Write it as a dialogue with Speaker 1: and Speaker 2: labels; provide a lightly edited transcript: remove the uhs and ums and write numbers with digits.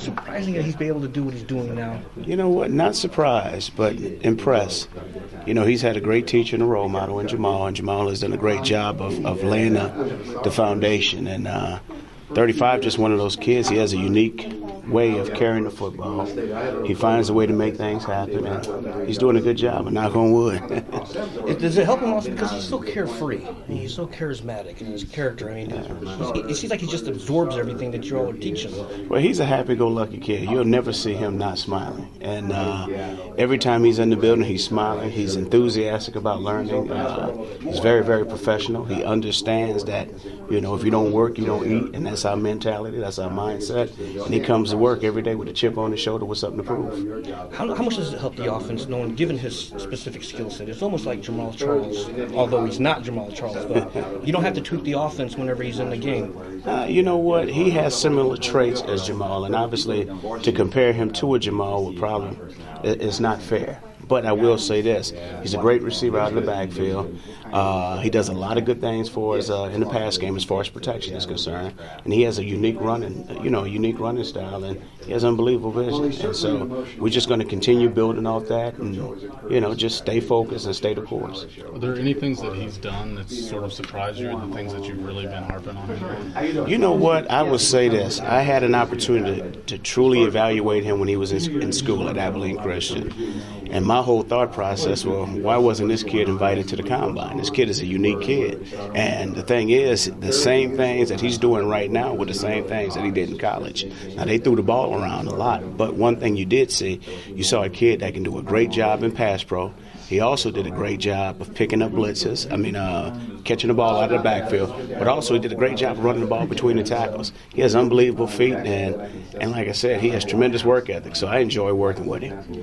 Speaker 1: surprising that he's been able to do what he's doing now?
Speaker 2: You know what? Not surprised, but impressed. You know, he's had a great teacher and a role model in Jamal, and Jamal has done a great job of laying the foundation. And 35, just one of those kids. He has a unique way of carrying the football. He finds a way to make things happen, and he's doing a good job. And knock on wood.
Speaker 1: Does it help him also because he's so carefree and he's so charismatic in his character? I mean, it seems like he just absorbs everything that you all are teaching him.
Speaker 2: Well, he's a happy-go-lucky kid. You'll never see him not smiling. And every time he's in the building, he's smiling. He's enthusiastic about learning. He's very, very professional. He understands that, you know, if you don't work, you don't eat, and that's our mentality, that's our mindset. And he comes to work every day with a chip on his shoulder with something to prove.
Speaker 1: How much does it help the offense, knowing, given his specific skill set? It's almost like Jamal Charles, although he's not Jamal Charles, but you don't have to tweak the offense whenever he's in the game.
Speaker 2: You know what? He has similar traits as Jamal, and obviously to compare him to a Jamal would probably is not fair. But I will say this: he's a great receiver out of the backfield. He does a lot of good things for us in the pass game as far as protection is concerned, and he has a unique running style, and he has unbelievable vision. And so we're just going to continue building off that, and just stay focused and stay the course.
Speaker 3: Are there any things that he's done that's sort of surprised you, and the things that you've really been harping on him?
Speaker 2: You know what? I will say this: I had an opportunity to truly evaluate him when he was in school at Abilene Christian. And my whole thought process was, why wasn't this kid invited to the combine? This kid is a unique kid. And the thing is, the same things that he's doing right now were the same things that he did in college. Now, they threw the ball around a lot, but one thing you did see, you saw a kid that can do a great job in pass pro. He also did a great job of picking up blitzes, catching the ball out of the backfield, but also he did a great job of running the ball between the tackles. He has unbelievable feet, and like I said, he has tremendous work ethic, so I enjoy working with him.